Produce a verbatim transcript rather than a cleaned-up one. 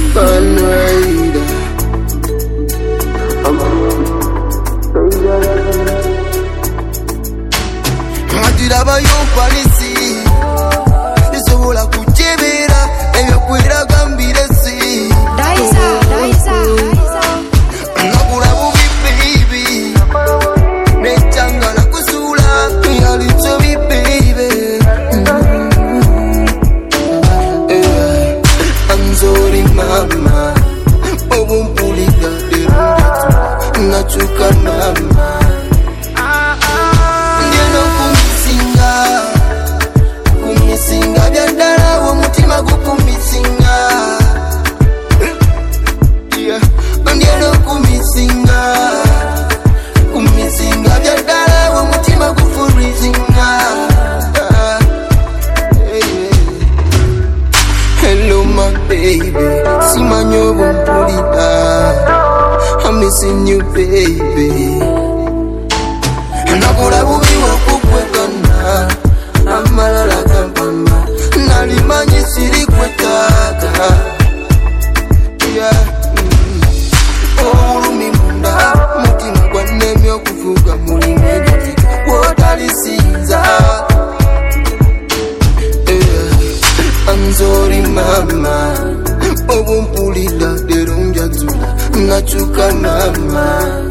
Panwaida Matiraba yo palisi Nisobola kuchebera Ebyo kwera gambire si Daisa, Daisa, Daisa Nakula bubi baby Nechanga na kusula Yalitso bi baby Anzori mama Obumpulika derundetu Nachuka mama Ngeno kumisinga Kumisinga byadala Womutima gukumisinga Yeah Ngeno kumisinga Kumisinga byadala Womutima gufurizinga Hello my baby, simanyo bumpulita I'm missing you baby Nakula bubi wakukwekana Amalala kampama Nalimanyi siri kwetaka Yeah Olumi munda Mutima kwa nemi okufuga mulimu gati Wotalisinza Anzori mama Obumpulida derunjatula Nachuka mama